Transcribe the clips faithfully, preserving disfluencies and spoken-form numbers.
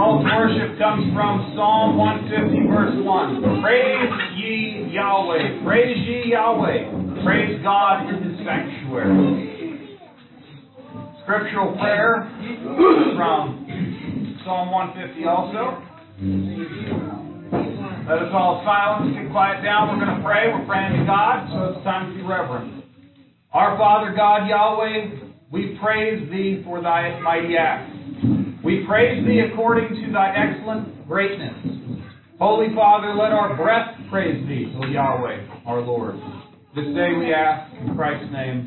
Call to worship comes from Psalm one fifty, verse one. Praise ye Yahweh. Praise ye Yahweh. Praise God in His sanctuary. Scriptural prayer from Psalm one fifty also. Let us all silence and quiet down. We're going to pray. We're praying to God, so it's time to be reverent. Our Father God, Yahweh, we praise Thee for Thy mighty acts. We praise Thee according to Thy excellent greatness. Holy Father, let our breath praise Thee, O Yahweh, our Lord. This day we ask in Christ's name.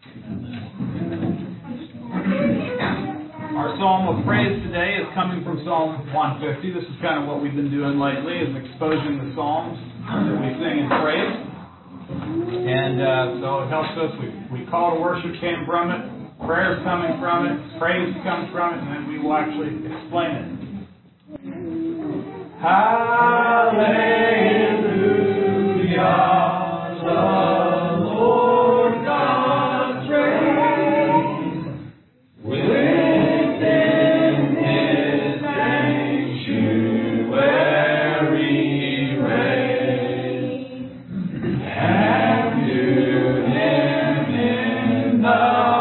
Our psalm of praise today is coming from Psalm one fifty. This is kind of what we've been doing lately, is exposing the psalms that we sing in praise. And uh, so it helps us. We, we call to worship came from it. Prayers coming from it, praise comes from it, and then we will actually explain it. Hallelujah, the Lord God reigns within His sanctuary reigns, and to Him in the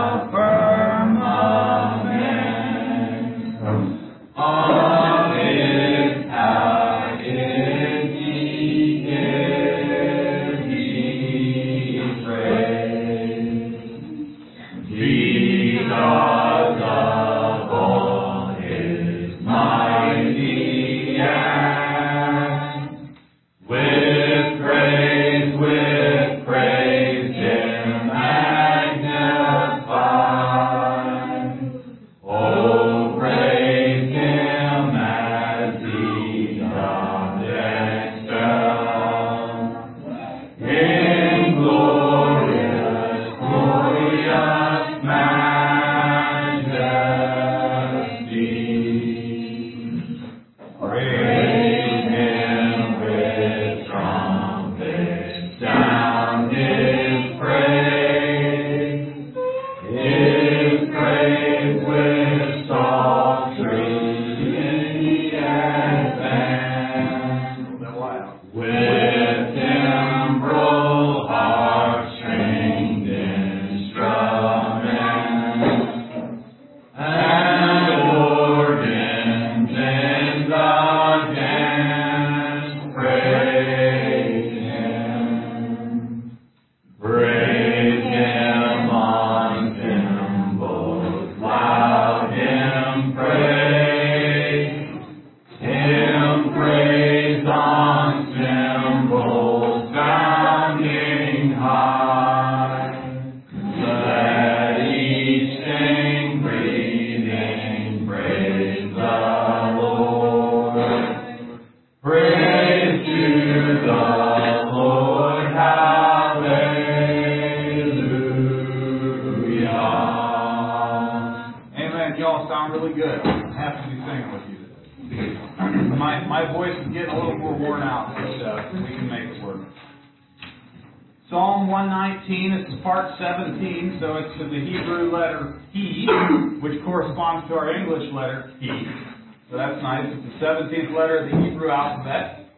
Psalm one nineteen, it's part seventeen, so it's to the Hebrew letter E, which corresponds to our English letter E. So that's nice. It's the seventeenth letter of the Hebrew alphabet.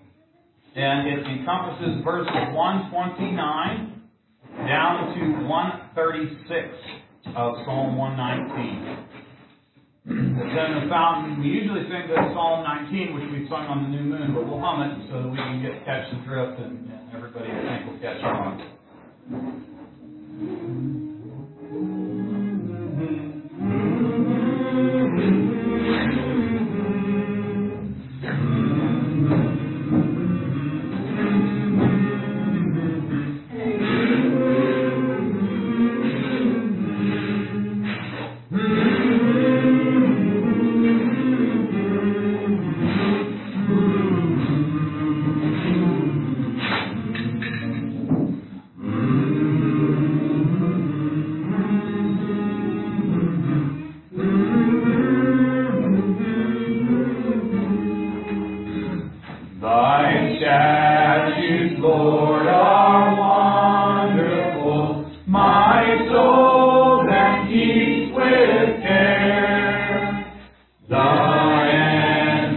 And it encompasses verses one twenty-nine down to one thirty-six of Psalm one nineteen. It's in the fountain. We usually sing this Psalm nineteen, which we sung on the new moon, but we'll hum it so that we can get catch the drift and, and everybody, I think, will catch on. Thy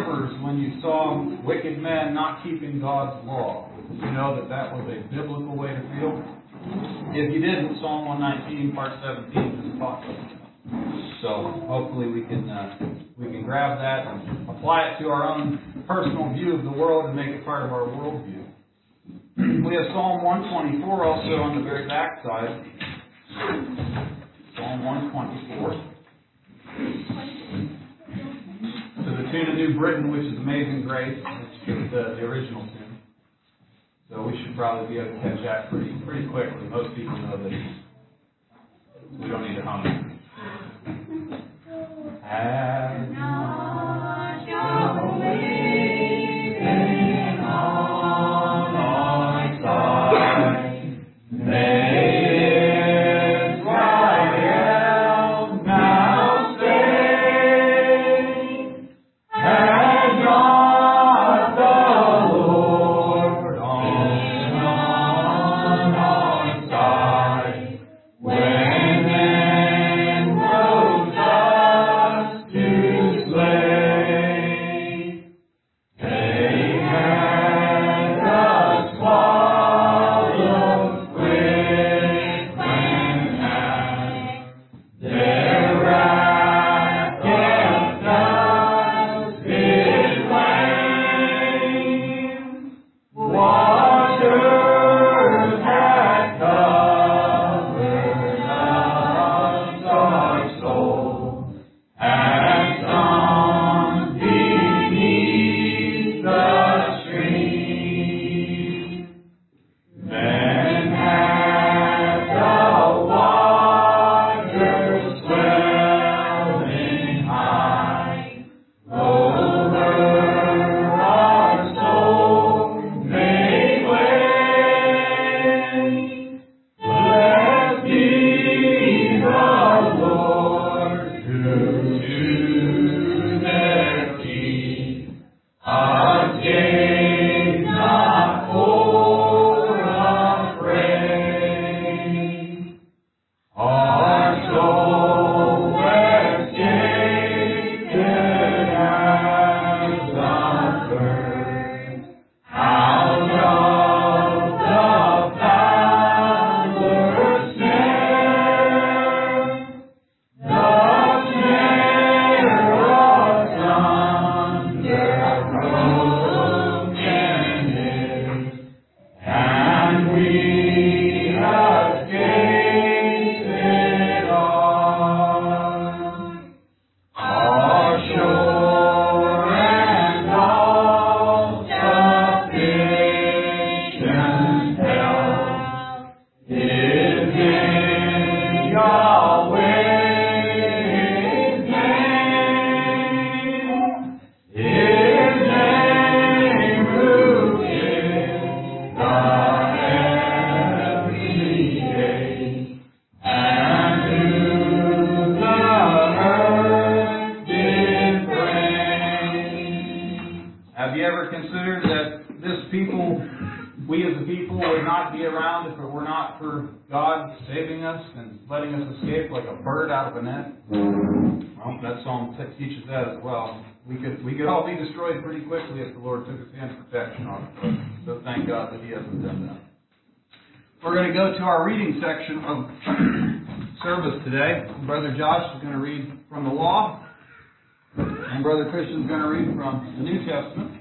numbers when you saw wicked men not keeping God's law? Did you know that that was a biblical way to feel? If you didn't, Psalm one nineteen, part seventeen just talks about it. So hopefully we can uh, we can grab that and apply it to our own personal view of the world and make it part of our worldview. We have Psalm one twenty-four also on the very back side. Psalm one twenty-four. To the tune of New Britain, which is Amazing Grace, which is the, the original tune. So we should probably be able to catch that pretty pretty quickly. Most people know this. We don't need to hum it. Have not your way in on our side. May Israel now say, has not the Lord on our side? When men rose us to slay, they had us swallowed quick when at their wrath kept us did wane. Waters had covered us, our soul had sunk beneath the stream. Then had the waters swelling high over our soul made way. Blessed be the Lord who to their feet us gave not for afraid. Our soul escaped as a bird out of the fowler's snare. The snare of thunder broken is, and we escaped it all. Our sure and all sufficient help is in Yahweh's name. His name who is the everyday, and who the earth did frame. Have you ever considered that this people, we as a people, would not be around if it were not for God saving us and letting us escape like a bird out of a net? Well, that psalm t- teaches that as well. We could we could all be destroyed pretty quickly if the Lord took His hand of protection on us. So thank God that He hasn't done that. We're going to go to our reading section of service today. Brother Josh is going to read from the law, and Brother Christian is going to read from the New Testament.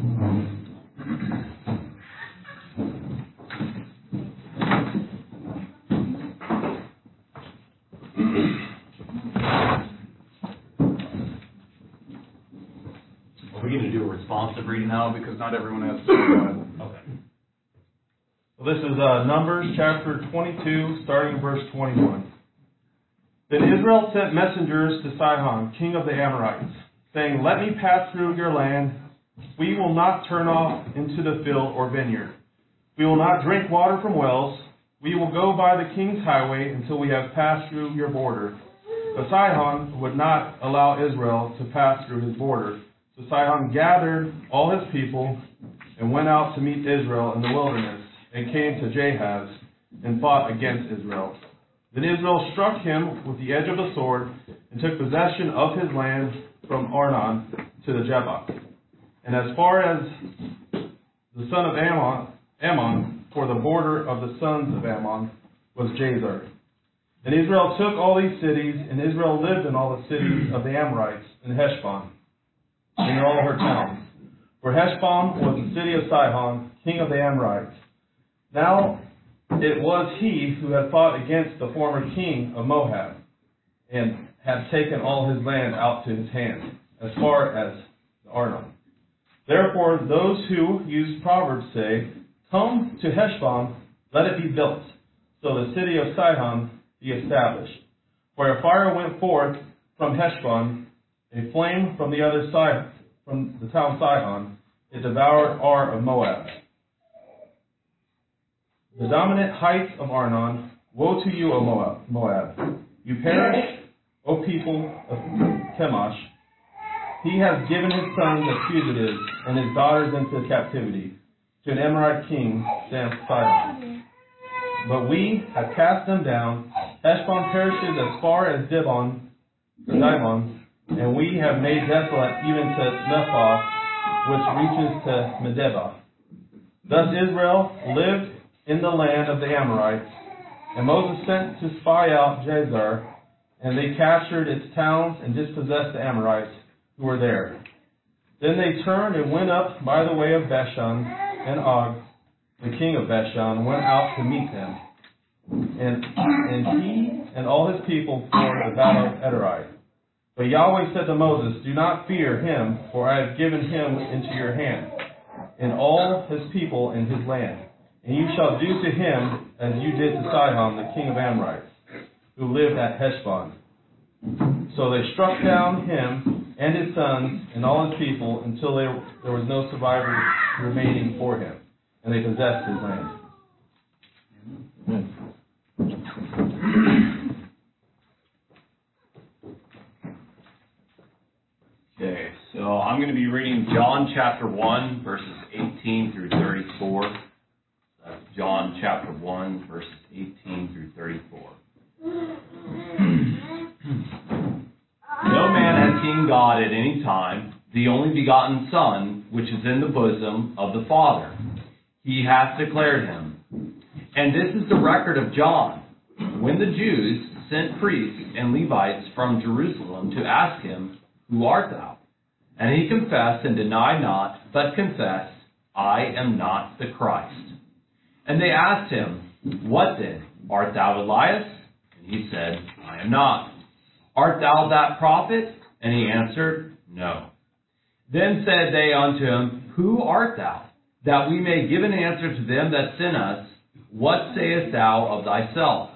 Are we going to do a responsive reading No, now? because not everyone has to read the Bible. Okay. Well, this is uh, Numbers chapter twenty-two, starting in verse twenty-one. Then Israel sent messengers to Sihon, king of the Amorites, saying, "Let me pass through your land. We will not turn off into the field or vineyard. We will not drink water from wells. We will go by the king's highway until we have passed through your border." But Sihon would not allow Israel to pass through his border. So Sihon gathered all his people and went out to meet Israel in the wilderness, and came to Jahaz and fought against Israel. Then Israel struck him with the edge of the sword and took possession of his land from Arnon to the Jabbok. and as far as the son of Ammon, Ammon, for the border of the sons of Ammon, was Jazer. And Israel took all these cities, and Israel lived in all the cities of the Amorites in Heshbon, and in all her towns. For Heshbon was the city of Sihon, king of the Amorites. Now it was he who had fought against the former king of Moab, and had taken all his land out to his hand, as far as the Arnon. Therefore those who use Proverbs say, Come to Heshbon, let it be built, so the city of Sihon be established. For a fire went forth from Heshbon, a flame from the other side, from the town Sihon, it devoured Ar of Moab. The dominant heights of Arnon, woe to you, O Moab, Moab! You perish, O people of Chemosh. He has given his sons as fugitives and his daughters into captivity to an Amorite king, Sihon. But we have cast them down. Heshbon perishes as far as Dibon, Dibon, and we have made desolate even to Nepha, which reaches to Medeba. Thus Israel lived in the land of the Amorites, and Moses sent to spy out Jazer, and they captured its towns and dispossessed the Amorites who were there. Then they turned and went up by the way of Bashan, and Og, the king of Bashan, went out to meet them. And, and he and all his people for the battle of Edrei. But Yahweh said to Moses, Do not fear him, for I have given him into your hand, and all his people in his land. And you shall do to him as you did to Sihon, the king of Amorites, who lived at Heshbon. So they struck down him and his sons and all his people until they, there was no survivor remaining for him, and they possessed his land. Amen. Okay, so I'm going to be reading John chapter one, verses eighteen through thirty-four. That's John chapter one, verses eighteen through thirty-four. No man has seen God at any time, the only begotten Son, which is in the bosom of the Father. He hath declared him. And this is the record of John, when the Jews sent priests and Levites from Jerusalem to ask him, Who art thou? And he confessed and denied not, but confessed, I am not the Christ. And they asked him, What then? Art thou Elias? And he said, I am not. Art thou that prophet? And he answered, No. Then said they unto him, Who art thou? That we may give an answer to them that sent us, What sayest thou of thyself?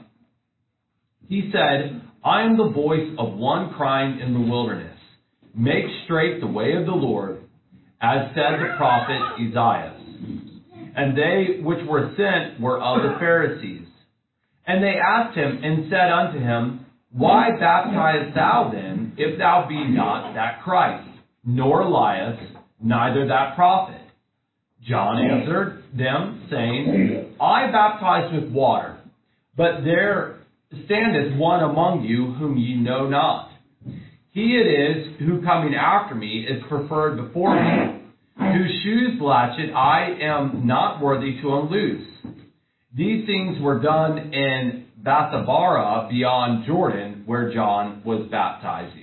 He said, I am the voice of one crying in the wilderness, Make straight the way of the Lord, as said the prophet Isaiah. And they which were sent were of the Pharisees. And they asked him and said unto him, Why baptizest thou then, if thou be not that Christ, nor Elias, neither that prophet? John answered them, saying, I baptize with water, but there standeth one among you whom ye know not. He it is who coming after me is preferred before me, whose shoes latchet I am not worthy to unloose. These things were done in Bethabara beyond Jordan, where John was baptizing.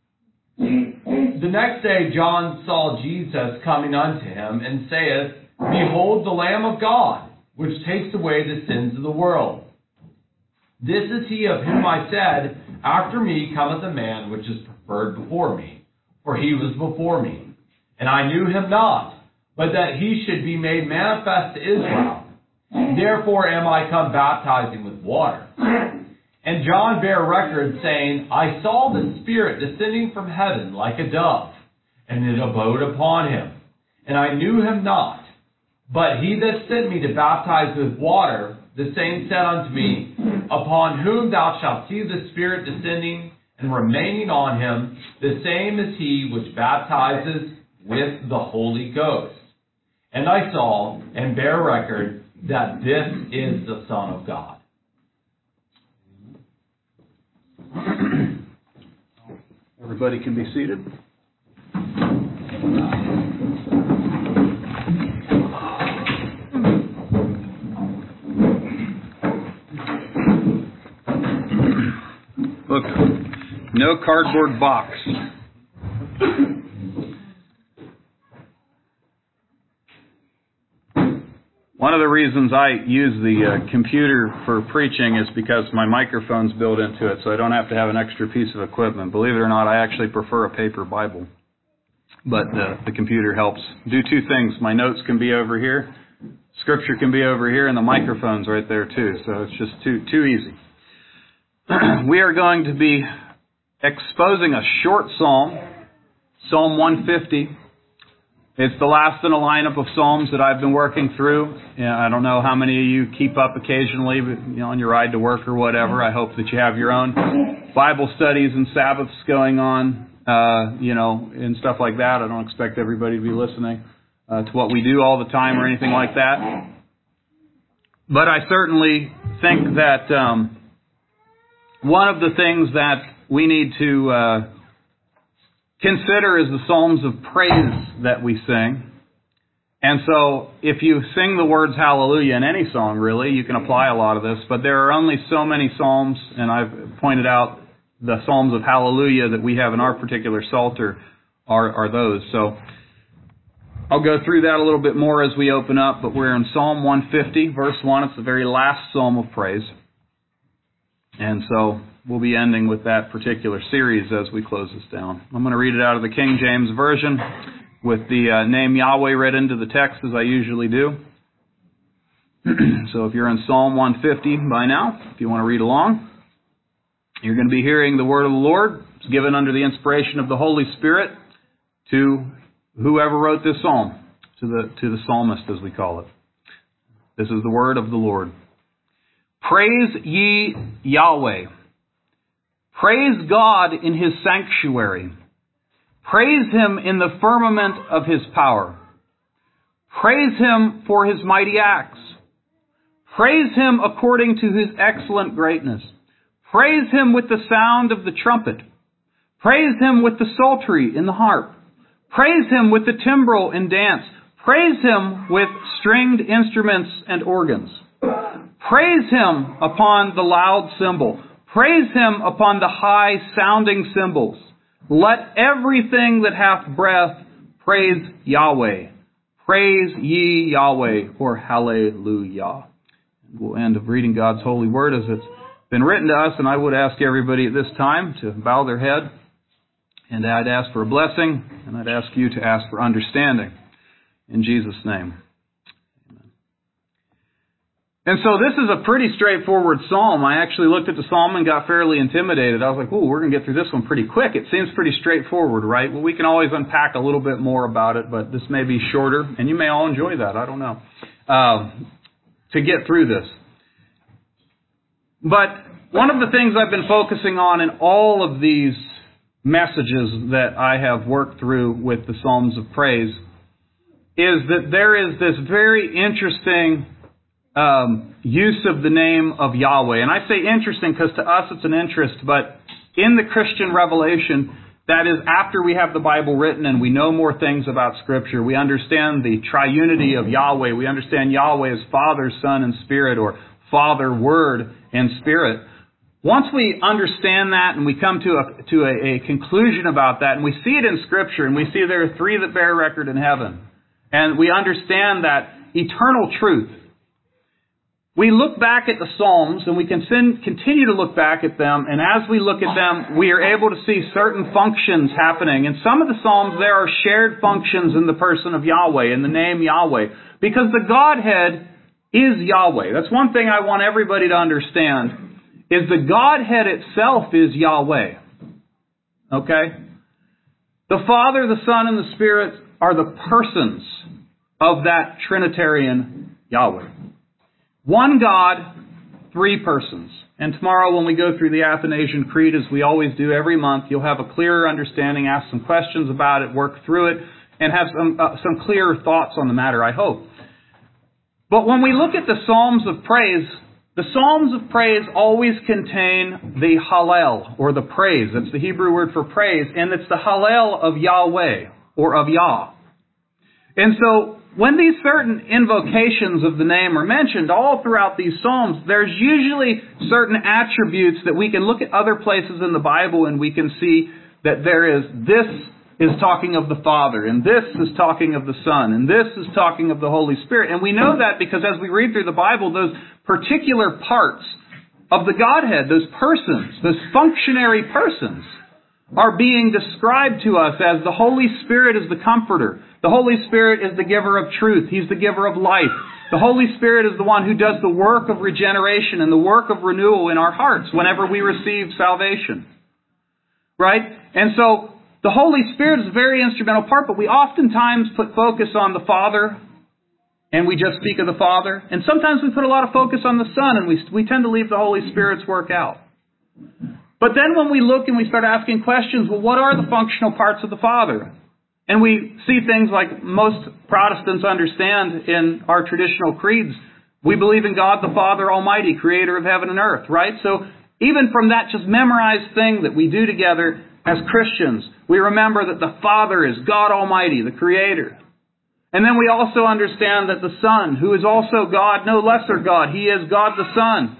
The next day John saw Jesus coming unto him, and saith, Behold the Lamb of God, which takes away the sins of the world. This is he of whom I said, After me cometh a man which is preferred before me, for he was before me. And I knew him not, but that he should be made manifest to Israel. Therefore am I come baptizing with water. And John bare record, saying, I saw the Spirit descending from heaven like a dove, and it abode upon him. And I knew him not. But he that sent me to baptize with water, the same said unto me, Upon whom thou shalt see the Spirit descending and remaining on him, the same is he which baptizes with the Holy Ghost. And I saw and bear record that this is the Son of God. Everybody can be seated. no cardboard box. One of the reasons I use the uh, computer for preaching is because my microphone's built into it, so I don't have to have an extra piece of equipment. Believe it or not, I actually prefer a paper Bible. But uh, the computer helps do two things. My notes can be over here, Scripture can be over here, and the microphone's right there too. So it's just too too easy. We are going to be exposing a short psalm, Psalm one fifty. It's the last in a lineup of psalms that I've been working through. I don't know how many of you keep up occasionally, but, you know, on your ride to work or whatever. I hope that you have your own Bible studies and Sabbaths going on, uh, you know, and stuff like that. I don't expect everybody to be listening uh, to what we do all the time or anything like that. But I certainly think that um, one of the things that we need to uh, consider is the psalms of praise that we sing. And so if you sing the words hallelujah in any song, really, you can apply a lot of this. But there are only so many psalms, and I've pointed out the psalms of hallelujah that we have in our particular Psalter are, are those. So I'll go through that a little bit more as we open up, but we're in Psalm one fifty, verse one. It's the very last psalm of praise. And so we'll be ending with that particular series as we close this down. I'm going to read it out of the King James Version with the uh, name Yahweh read into the text as I usually do. So if you're in Psalm one fifty by now, if you want to read along, you're going to be hearing the word of the Lord. It's given under the inspiration of the Holy Spirit to whoever wrote this psalm, to the to the psalmist as we call it. This is the word of the Lord. Praise ye Yahweh. Praise God in His sanctuary. Praise Him in the firmament of His power. Praise Him for His mighty acts. Praise Him according to His excellent greatness. Praise Him with the sound of the trumpet. Praise Him with the psaltery in the harp. Praise Him with the timbrel in dance. Praise Him with stringed instruments and organs. Praise Him upon the loud cymbal. Praise Him upon the high-sounding cymbals. Let everything that hath breath praise Yahweh. Praise ye Yahweh, or hallelujah. We'll end of reading God's holy word as it's been written to us, and I would ask everybody at this time to bow their head, and I'd ask for a blessing, and I'd ask you to ask for understanding. In Jesus' name. And so this is a pretty straightforward psalm. I actually looked at the psalm and got fairly intimidated. I was like, ooh, we're going to get through this one pretty quick. It seems pretty straightforward, right? Well, we can always unpack a little bit more about it, but this may be shorter, and you may all enjoy that. I don't know. Uh, to get through this. But one of the things I've been focusing on in all of these messages that I have worked through with the Psalms of Praise is that there is this very interesting Um, use of the name of Yahweh. And I say interesting because to us it's an interest, but in the Christian revelation, that is after we have the Bible written and we know more things about Scripture, we understand the triunity of Yahweh. We understand Yahweh as Father, Son, and Spirit, or Father, Word, and Spirit. Once we understand that and we come to a to a, a conclusion about that, and we see it in Scripture, and we see there are three that bear record in heaven, and we understand that eternal truth, we look back at the Psalms, and we can continue to look back at them, and as we look at them, we are able to see certain functions happening. In some of the Psalms, there are shared functions in the person of Yahweh, in the name Yahweh, because the Godhead is Yahweh. That's one thing I want everybody to understand, is the Godhead itself is Yahweh. Okay? The Father, the Son, and the Spirit are the persons of that Trinitarian Yahweh. One God, three persons. And tomorrow when we go through the Athanasian Creed, as we always do every month, you'll have a clearer understanding, ask some questions about it, work through it, and have some, uh, some clearer thoughts on the matter, I hope. But when we look at the Psalms of Praise, the Psalms of Praise always contain the Hallel, or the praise. That's the Hebrew word for praise, and it's the Hallel of Yahweh, or of Yah. And so when these certain invocations of the name are mentioned all throughout these Psalms, there's usually certain attributes that we can look at other places in the Bible and we can see that there is, this is talking of the Father, and this is talking of the Son, and this is talking of the Holy Spirit. And we know that because as we read through the Bible, those particular parts of the Godhead, those persons, those functionary persons, are being described to us as the Holy Spirit is the Comforter. The Holy Spirit is the giver of truth. He's the giver of life. The Holy Spirit is the one who does the work of regeneration and the work of renewal in our hearts whenever we receive salvation. Right? And so, the Holy Spirit is a very instrumental part, but we oftentimes put focus on the Father, and we just speak of the Father. And sometimes we put a lot of focus on the Son, and we, we tend to leave the Holy Spirit's work out. But then when we look and we start asking questions, well, what are the functional parts of the Father? And we see things like most Protestants understand in our traditional creeds. We believe in God the Father Almighty, creator of heaven and earth, right? So even from that just memorized thing that we do together as Christians, we remember that the Father is God Almighty, the creator. And then we also understand that the Son, who is also God, no lesser God, He is God the Son.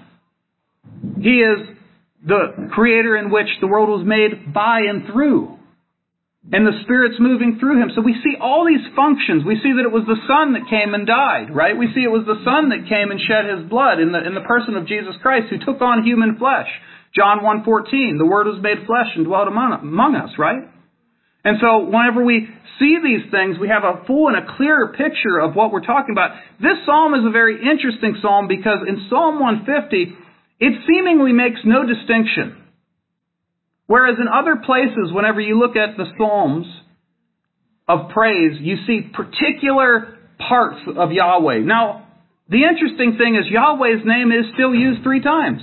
He is the creator in which the world was made by and through. And the Spirit's moving through Him. So we see all these functions. We see that it was the Son that came and died, right? We see it was the Son that came and shed His blood in the, in the person of Jesus Christ, who took on human flesh. John one fourteen, the Word was made flesh and dwelt among, among us, right? And so whenever we see these things, we have a full and a clearer picture of what we're talking about. This psalm is a very interesting psalm because in Psalm one fifty, it seemingly makes no distinction. Whereas in other places, whenever you look at the Psalms of praise, you see particular parts of Yahweh. Now, the interesting thing is Yahweh's name is still used three times.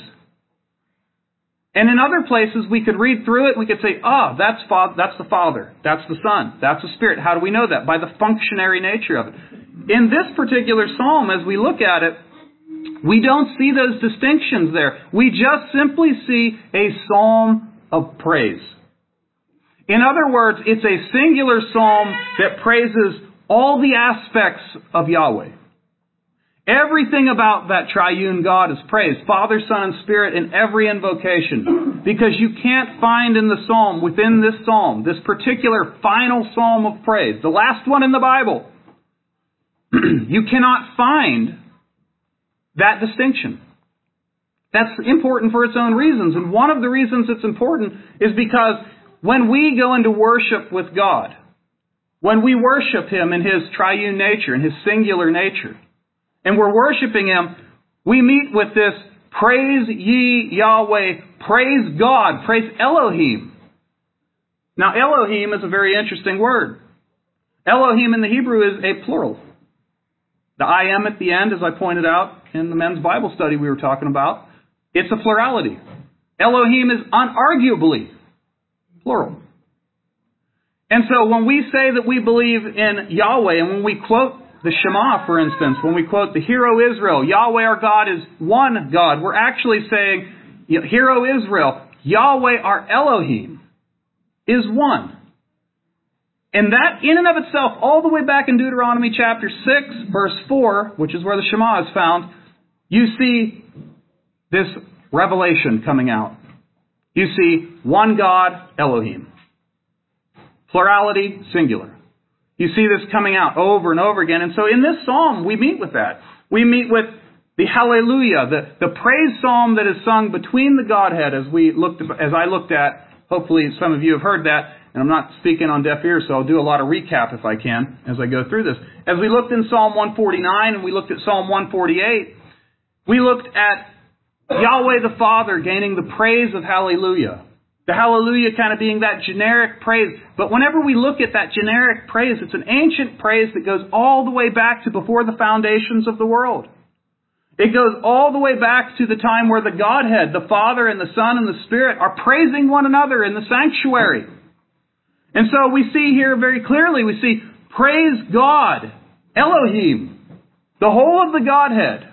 And in other places, we could read through it and we could say, ah, that's, fa- that's the Father, that's the Son, that's the Spirit. How do we know that? By the functionary nature of it. In this particular psalm, as we look at it, we don't see those distinctions there. We just simply see a psalm of praise. In other words, it's a singular psalm that praises all the aspects of Yahweh. Everything about that triune God is praised, Father, Son, and Spirit in every invocation. Because you can't find in the psalm, within this psalm, this particular final psalm of praise, the last one in the Bible, you cannot find that distinction. That's important for its own reasons. And one of the reasons it's important is because when we go into worship with God, when we worship Him in His triune nature, in His singular nature, and we're worshiping Him, we meet with this praise ye Yahweh, praise God, praise Elohim. Now Elohim is a very interesting word. Elohim in the Hebrew is a plural. The I am at the end, as I pointed out in the men's Bible study we were talking about, it's a plurality. Elohim is unarguably plural. And so when we say that we believe in Yahweh, and when we quote the Shema, for instance, when we quote the Hear, O Israel, Yahweh our God is one God, we're actually saying, Hear, O Israel, Yahweh our Elohim is one. And that in and of itself, all the way back in Deuteronomy chapter six, verse four, which is where the Shema is found, you see this revelation coming out. You see one God, Elohim. Plurality, singular. You see this coming out over and over again. And so in this psalm, we meet with that. We meet with the Hallelujah, the, the praise psalm that is sung between the Godhead, as we looked, as I looked at. Hopefully some of you have heard that. And I'm not speaking on deaf ears, so I'll do a lot of recap if I can as I go through this. As we looked in Psalm one forty-nine and we looked at Psalm one forty-eight, we looked at Yahweh the Father gaining the praise of Hallelujah. The Hallelujah kind of being that generic praise. But whenever we look at that generic praise, it's an ancient praise that goes all the way back to before the foundations of the world. It goes all the way back to the time where the Godhead, the Father and the Son and the Spirit, are praising one another in the sanctuary. And so we see here very clearly, we see, praise God, Elohim, the whole of the Godhead,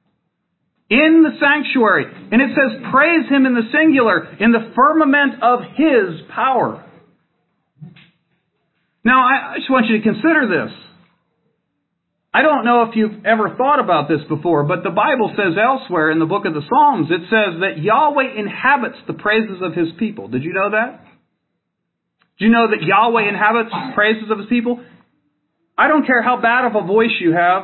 in the sanctuary. And it says, praise Him in the singular, in the firmament of His power. Now, I just want you to consider this. I don't know if you've ever thought about this before, but the Bible says elsewhere in the book of the Psalms, it says that Yahweh inhabits the praises of His people. Did you know that? Do you know that Yahweh inhabits the praises of His people? I don't care how bad of a voice you have,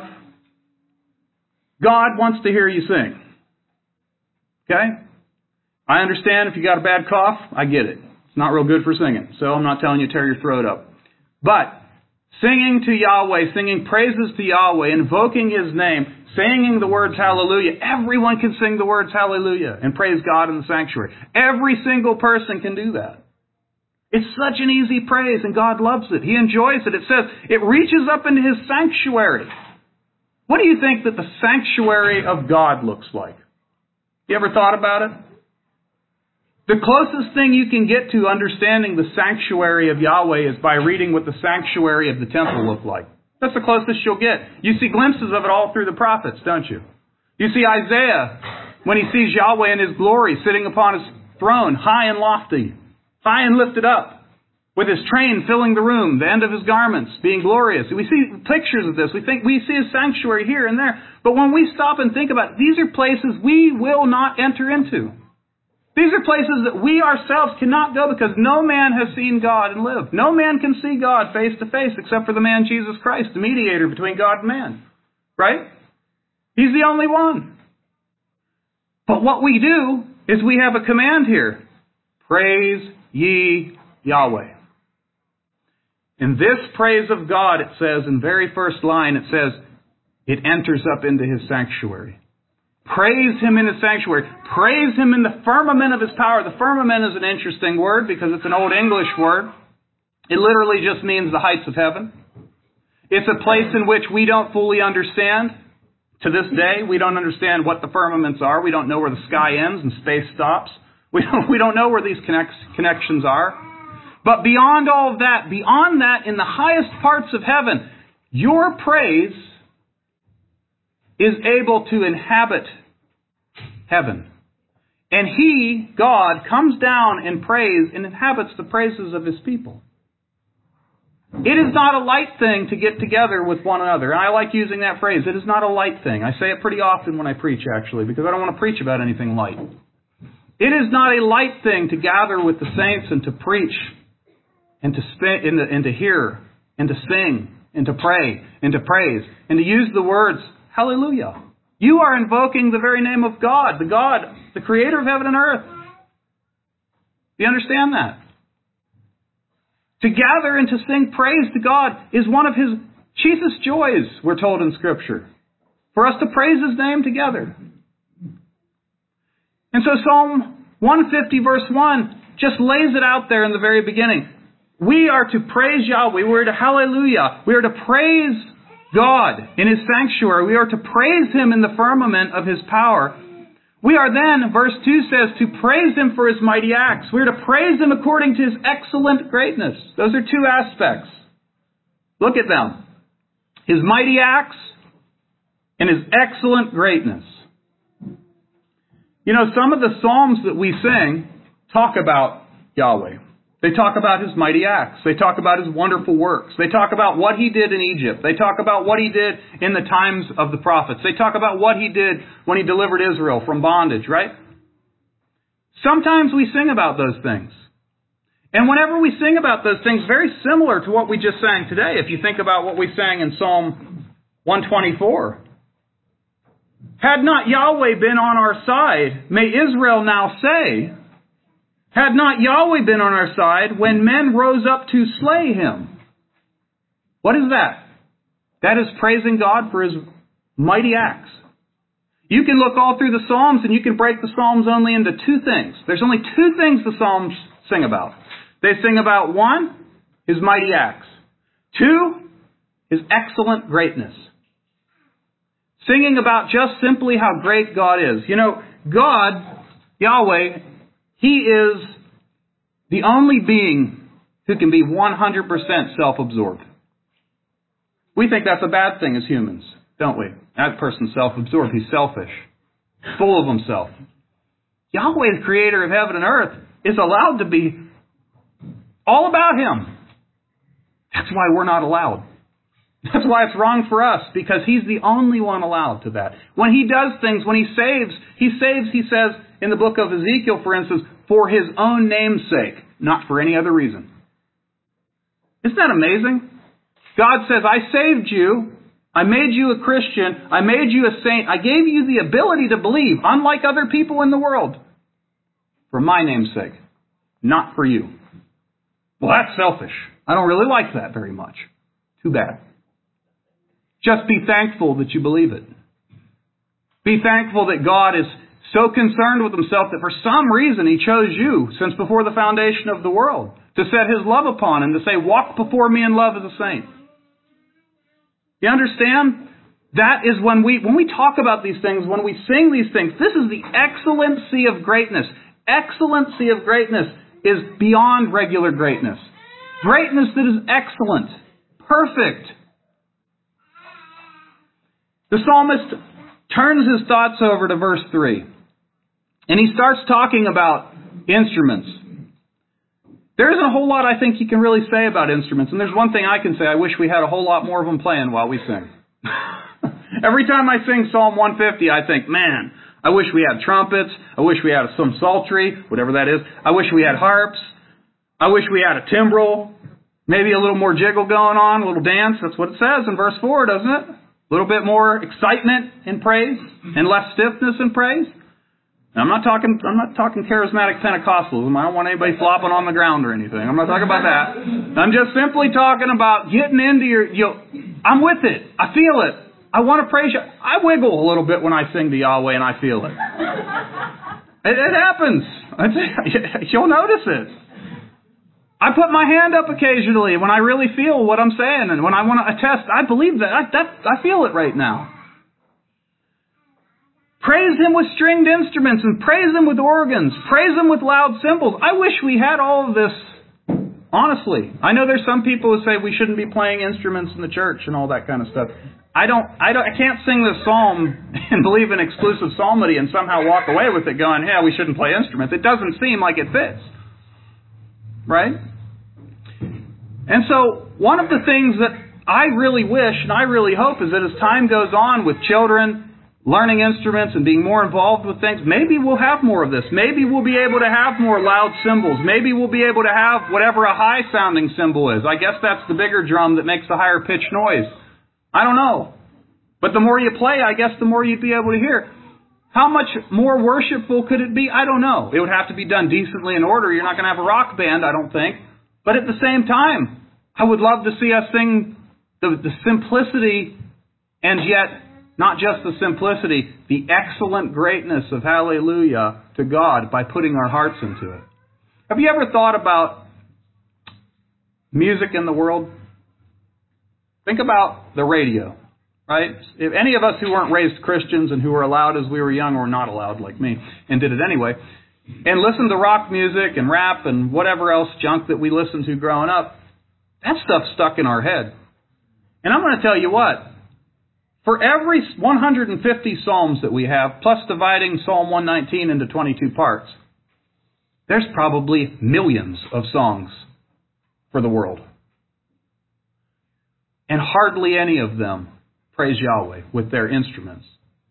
God wants to hear you sing. Okay? I understand if you got a bad cough, I get it. It's not real good for singing, so I'm not telling you to tear your throat up. But singing to Yahweh, singing praises to Yahweh, invoking His name, singing the words hallelujah. Everyone can sing the words hallelujah and praise God in the sanctuary. Every single person can do that. It's such an easy praise, and God loves it. He enjoys it. It says it reaches up into His sanctuary. What do you think that the sanctuary of God looks like? You ever thought about it? The closest thing you can get to understanding the sanctuary of Yahweh is by reading what the sanctuary of the temple looked like. That's the closest you'll get. You see glimpses of it all through the prophets, don't you? You see Isaiah, when he sees Yahweh in His glory, sitting upon His throne, high and lofty, high and lifted up, with His train filling the room, the end of His garments being glorious. We see pictures of this. We think we see His sanctuary here and there. But when we stop and think about it, these are places we will not enter into. These are places that we ourselves cannot go because no man has seen God and lived. No man can see God face to face except for the man Jesus Christ, the mediator between God and man. Right? He's the only one. But what we do is we have a command here. Praise ye Yahweh. In this praise of God, it says, in the very first line, it says, it enters up into His sanctuary. Praise Him in His sanctuary. Praise Him in the firmament of His power. The firmament is an interesting word because it's an Old English word. It literally just means the heights of heaven. It's a place in which we don't fully understand. To this day, we don't understand what the firmaments are. We don't know where the sky ends and space stops. We don't, we don't know where these connect, connections are. But beyond all of that, beyond that, in the highest parts of heaven, your praise is able to inhabit heaven. And He, God, comes down and prays and inhabits the praises of His people. It is not a light thing to get together with one another. And I like using that phrase. It is not a light thing. I say it pretty often when I preach, actually, because I don't want to preach about anything light. It is not a light thing to gather with the saints and to preach and to spin, and, to, and to hear and to sing and to pray and to praise and to use the words hallelujah. You are invoking the very name of God, the God, the creator of heaven and earth. Do you understand that? To gather and to sing praise to God is one of His chiefest joys, we're told in Scripture. For us to praise His name together. And so Psalm one fifty verse one just lays it out there in the very beginning. We are to praise Yahweh. We are to hallelujah. We are to praise God in His sanctuary. We are to praise Him in the firmament of His power. We are then, verse two says, to praise Him for His mighty acts. We are to praise Him according to His excellent greatness. Those are two aspects. Look at them. His mighty acts and His excellent greatness. You know, some of the psalms that we sing talk about Yahweh. They talk about His mighty acts. They talk about His wonderful works. They talk about what He did in Egypt. They talk about what He did in the times of the prophets. They talk about what He did when He delivered Israel from bondage, right? Sometimes we sing about those things. And whenever we sing about those things, very similar to what we just sang today, if you think about what we sang in Psalm one twenty-four. Had not Yahweh been on our side, may Israel now say, had not Yahweh been on our side when men rose up to slay Him? What is that? That is praising God for His mighty acts. You can look all through the Psalms and you can break the Psalms only into two things. There's only two things the Psalms sing about. They sing about, one, His mighty acts. Two, His excellent greatness. Singing about just simply how great God is. You know, God, Yahweh, He is the only being who can be one hundred percent self-absorbed. We think that's a bad thing as humans, don't we? That person's self-absorbed. He's selfish. Full of himself. Yahweh, the creator of heaven and earth, is allowed to be all about Him. That's why we're not allowed. That's why it's wrong for us, because He's the only one allowed to that. When He does things, when He saves, He saves, He says in the book of Ezekiel, for instance, for His own name's sake, not for any other reason. Isn't that amazing? God says, I saved you. I made you a Christian. I made you a saint. I gave you the ability to believe, unlike other people in the world, for my name's sake, not for you. Well, that's selfish. I don't really like that very much. Too bad. Just be thankful that you believe it. Be thankful that God is so concerned with Himself that for some reason He chose you since before the foundation of the world to set His love upon and to say, walk before me in love as a saint. You understand? That is when we, when we talk about these things, when we sing these things, this is the excellency of greatness. Excellency of greatness is beyond regular greatness. Greatness that is excellent, perfect. The psalmist turns his thoughts over to verse three, and he starts talking about instruments. There isn't a whole lot I think you can really say about instruments, and there's one thing I can say: I wish we had a whole lot more of them playing while we sing. Every time I sing Psalm one fifty, I think, man, I wish we had trumpets. I wish we had some psaltery, whatever that is. I wish we had harps. I wish we had a timbrel. Maybe a little more jiggle going on, a little dance. That's what it says in verse four, doesn't it? A little bit more excitement in praise and less stiffness in praise. Now, I'm not talking. I'm not talking charismatic Pentecostalism. I don't want anybody flopping on the ground or anything. I'm not talking about that. I'm just simply talking about getting into your. You know, I'm with it. I feel it. I want to praise you. I wiggle a little bit when I sing to Yahweh, and I feel it. It, it happens. You'll notice it. I put my hand up occasionally when I really feel what I'm saying, and when I want to attest, I believe that. I, that, I feel it right now. Praise Him with stringed instruments, and praise Him with organs. Praise Him with loud cymbals. I wish we had all of this, honestly. I know there's some people who say we shouldn't be playing instruments in the church and all that kind of stuff. I don't, I don't, I can't sing this psalm and believe in exclusive psalmody and somehow walk away with it going, yeah, we shouldn't play instruments. It doesn't seem like it fits. Right? And so, one of the things that I really wish and I really hope is that as time goes on with children learning instruments and being more involved with things, maybe we'll have more of this. Maybe we'll be able to have more loud cymbals. Maybe we'll be able to have whatever a high-sounding cymbal is. I guess that's the bigger drum that makes the higher-pitched noise. I don't know. But the more you play, I guess the more you'd be able to hear. How much more worshipful could it be? I don't know. It would have to be done decently in order. You're not going to have a rock band, I don't think. But at the same time, I would love to see us sing the, the simplicity, and yet not just the simplicity, the excellent greatness of hallelujah to God by putting our hearts into it. Have you ever thought about music in the world? Think about the radio, right? If any of us who weren't raised Christians and who were allowed as we were young, or not allowed like me, and did it anyway, and listened to rock music and rap and whatever else junk that we listened to growing up, that stuff stuck in our head. And I'm going to tell you what, for every one hundred fifty psalms that we have, plus dividing Psalm one nineteen into twenty-two parts, there's probably millions of songs for the world. And hardly any of them praise Yahweh with their instruments.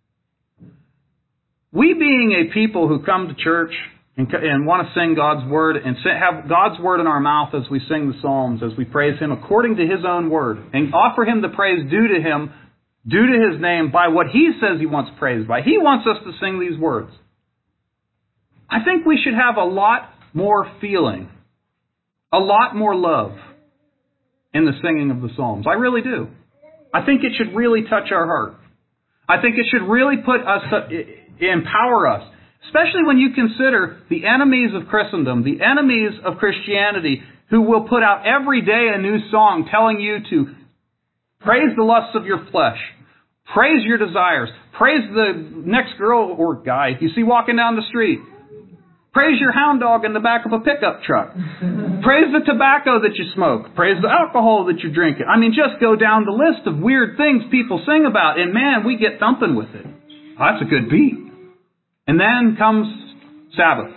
We being a people who come to church and, and want to sing God's Word and have God's Word in our mouth as we sing the Psalms, as we praise Him according to His own Word, and offer Him the praise due to Him, due to His name, by what He says He wants praised by. He wants us to sing these words. I think we should have a lot more feeling, a lot more love in the singing of the Psalms. I really do. I think it should really touch our heart. I think it should really put us, empower us, especially when you consider the enemies of Christendom, the enemies of Christianity, who will put out every day a new song telling you to praise the lusts of your flesh, praise your desires, praise the next girl or guy you see walking down the street, praise your hound dog in the back of a pickup truck, praise the tobacco that you smoke, praise the alcohol that you're drinking. I mean, just go down the list of weird things people sing about, and man, we get thumping with it. Oh, that's a good beat. And then comes Sabbath.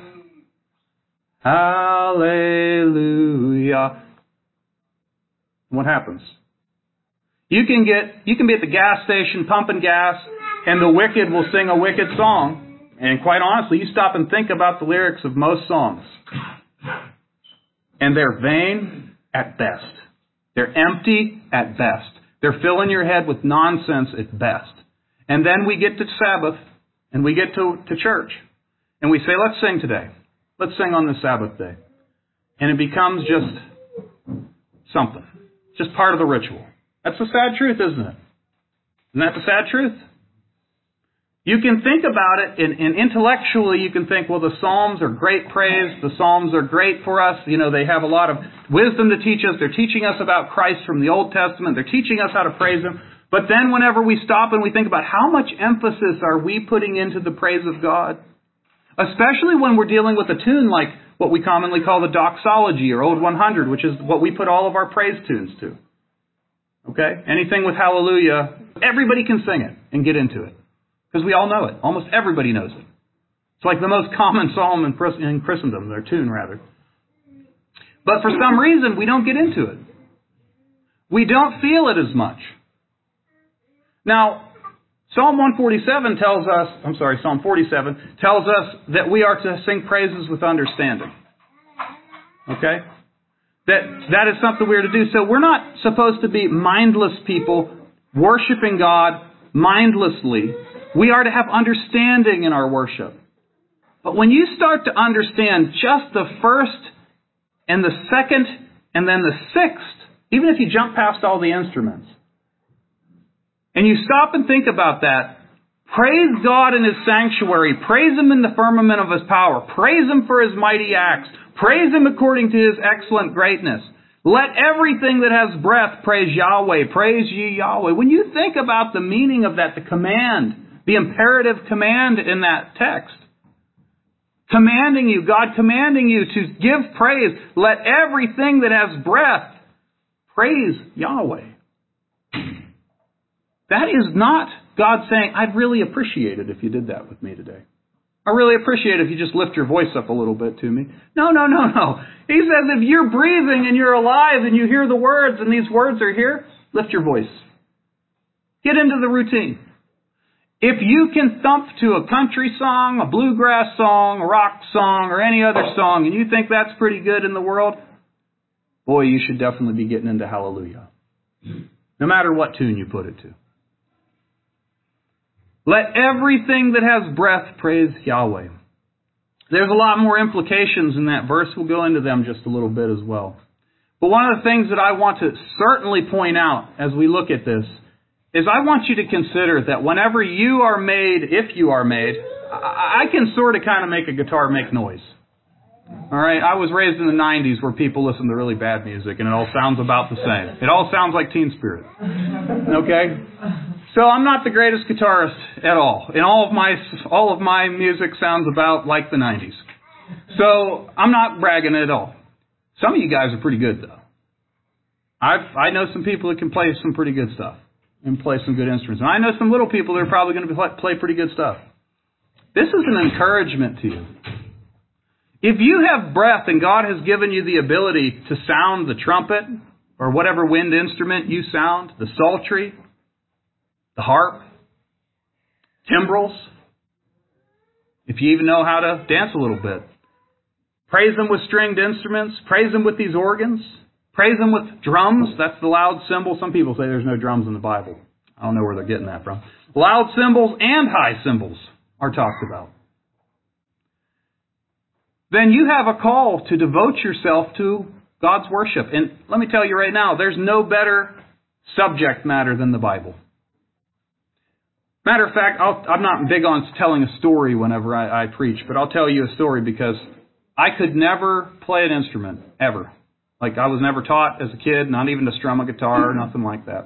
Hallelujah. What happens? You can get, you can be at the gas station pumping gas, and the wicked will sing a wicked song. And quite honestly, you stop and think about the lyrics of most songs, and they're vain at best. They're empty at best. They're filling your head with nonsense at best. And then we get to Sabbath, and we get to, to church, and we say, let's sing today. Let's sing on the Sabbath day. And it becomes just something. Just part of the ritual. That's the sad truth, isn't it? Isn't that the sad truth? You can think about it, and, and intellectually you can think, well, the Psalms are great praise. The Psalms are great for us. You know, they have a lot of wisdom to teach us. They're teaching us about Christ from the Old Testament. They're teaching us how to praise Him. But then whenever we stop and we think about how much emphasis are we putting into the praise of God, especially when we're dealing with a tune like what we commonly call the doxology or Ode one hundred, which is what we put all of our praise tunes to. Okay? Anything with hallelujah, everybody can sing it and get into it. Because we all know it. Almost everybody knows it. It's like the most common psalm in Christendom, their tune rather. But for some reason, we don't get into it. We don't feel it as much. Now, Psalm one forty-seven tells us, I'm sorry, Psalm forty-seven tells us that we are to sing praises with understanding. Okay? That that is something we are to do. So we're not supposed to be mindless people worshiping God mindlessly. We are to have understanding in our worship. But when you start to understand just the first and the second and then the sixth, even if you jump past all the instruments, and you stop and think about that, praise God in His sanctuary, praise Him in the firmament of His power, praise Him for His mighty acts, praise Him according to His excellent greatness. Let everything that has breath praise Yahweh, praise ye Yahweh. When you think about the meaning of that, the command, the imperative command in that text, commanding you, God commanding you to give praise, let everything that has breath praise Yahweh. That is not God saying, I'd really appreciate it if you did that with me today. I really appreciate it if you just lift your voice up a little bit to me. No, no, no, no. He says if you're breathing and you're alive and you hear the words and these words are here, lift your voice. Get into the routine. If you can thump to a country song, a bluegrass song, a rock song, or any other song, and you think that's pretty good in the world, boy, you should definitely be getting into hallelujah. No matter what tune you put it to. Let everything that has breath praise Yahweh. There's a lot more implications in that verse. We'll go into them just a little bit as well. But one of the things that I want to certainly point out as we look at this is I want you to consider that whenever you are made, if you are made, I can sort of kind of make a guitar make noise. All right, I was raised in the nineties where people listen to really bad music and it all sounds about the same. It all sounds like Teen Spirit. Okay? So I'm not the greatest guitarist at all. And all of my all of my music sounds about like the nineties. So I'm not bragging at all. Some of you guys are pretty good though. I've I know some people that can play some pretty good stuff and play some good instruments. And I know some little people that are probably going to play pretty good stuff. This is an encouragement to you. If you have breath and God has given you the ability to sound the trumpet or whatever wind instrument you sound, the psaltery, the harp, timbrels, if you even know how to dance a little bit, praise Him with stringed instruments, praise Him with these organs, praise Him with drums. That's the loud cymbal. Some people say there's no drums in the Bible. I don't know where they're getting that from. Loud cymbals and high cymbals are talked about. Then you have a call to devote yourself to God's worship. And let me tell you right now, there's no better subject matter than the Bible. Matter of fact, I'll, I'm not big on telling a story whenever I, I preach, but I'll tell you a story because I could never play an instrument, ever. Like I was never taught as a kid, not even to strum a guitar or nothing like that.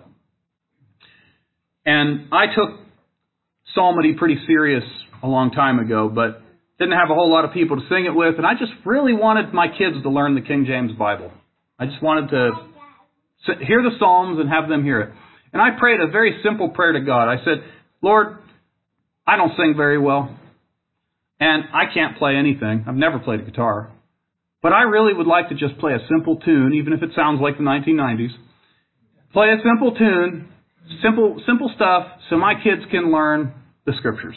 And I took psalmody pretty serious a long time ago, but didn't have a whole lot of people to sing it with, and I just really wanted my kids to learn the King James Bible. I just wanted to hear the Psalms and have them hear it. And I prayed a very simple prayer to God. I said, Lord, I don't sing very well, and I can't play anything. I've never played a guitar. But I really would like to just play a simple tune, even if it sounds like the nineteen nineties. Play a simple tune Simple, simple stuff so my kids can learn the Scriptures.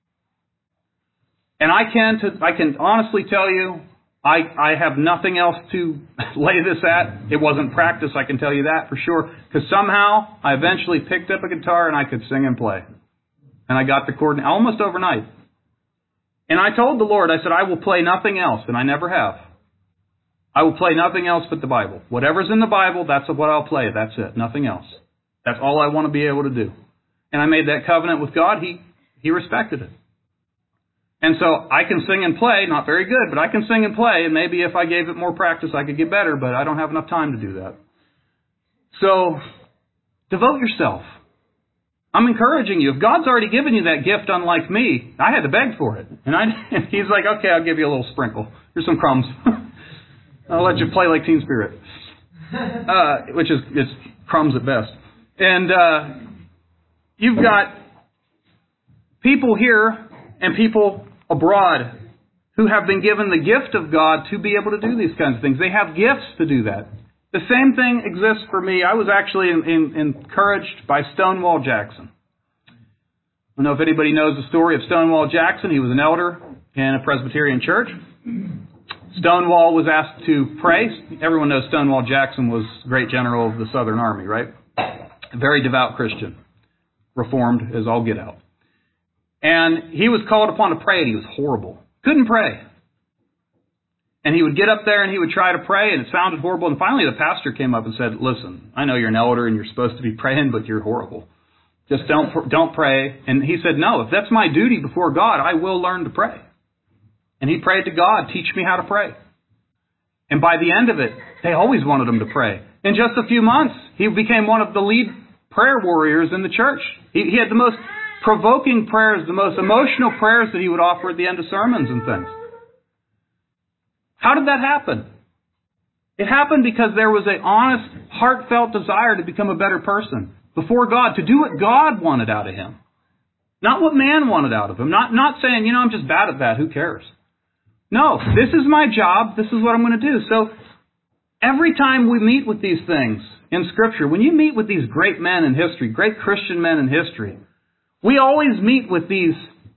And I can, to, I can honestly tell you, I, I have nothing else to lay this at. It wasn't practice, I can tell you that for sure. Because somehow I eventually picked up a guitar and I could sing and play. And I got the chord almost overnight. And I told the Lord, I said, I will play nothing else, and I never have. I will play nothing else but the Bible. Whatever's in the Bible, that's what I'll play. That's it. Nothing else. That's all I want to be able to do. And I made that covenant with God. He, he respected it. And so I can sing and play, not very good, but I can sing and play, and maybe if I gave it more practice, I could get better, but I don't have enough time to do that. So, devote yourself. I'm encouraging you. If God's already given you that gift, unlike me, I had to beg for it. And I, He's like, okay, I'll give you a little sprinkle. Here's some crumbs. I'll let you play like Teen Spirit. Uh, which is it's crumbs at best. And uh, you've got people here and people abroad who have been given the gift of God to be able to do these kinds of things. They have gifts to do that. The same thing exists for me. I was actually in, in, encouraged by Stonewall Jackson. I don't know if anybody knows the story of Stonewall Jackson. He was an elder in a Presbyterian church. Stonewall was asked to pray. Everyone knows Stonewall Jackson was a great general of the Southern Army, right? A very devout Christian. Reformed as all get out. And he was called upon to pray, and he was horrible. Couldn't pray. And he would get up there and he would try to pray, and it sounded horrible. And finally the pastor came up and said, listen, I know you're an elder and you're supposed to be praying, but you're horrible. Just don't don't pray. And he said, no, if that's my duty before God, I will learn to pray. And he prayed to God, teach me how to pray. And by the end of it, they always wanted him to pray. In just a few months, he became one of the lead prayer warriors in the church. He, he had the most provoking prayers, the most emotional prayers that he would offer at the end of sermons and things. How did that happen? It happened because there was an honest, heartfelt desire to become a better person before God, to do what God wanted out of him. Not what man wanted out of him. Not, not saying, you know, I'm just bad at that, who cares? No, this is my job, this is what I'm going to do. So, every time we meet with these things in Scripture, when you meet with these great men in history, great Christian men in history, we always meet with these